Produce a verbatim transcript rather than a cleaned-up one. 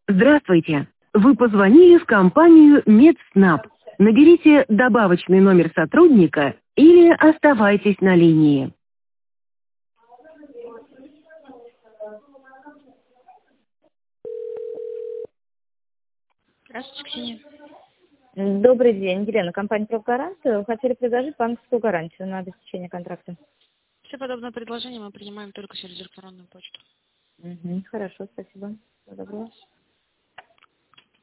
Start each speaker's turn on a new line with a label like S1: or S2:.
S1: Здравствуйте. Вы позвонили в компанию Медснаб. Наберите добавочный номер сотрудника или оставайтесь на линии.
S2: Здравствуйте, Ксения.
S3: Добрый день, Елена, компания «Профгарант». Хотели предложить банковскую гарантию на обеспечение контракта.
S2: Все подобное предложение мы принимаем только через электронную почту.
S3: Угу, хорошо, спасибо. Всего доброго.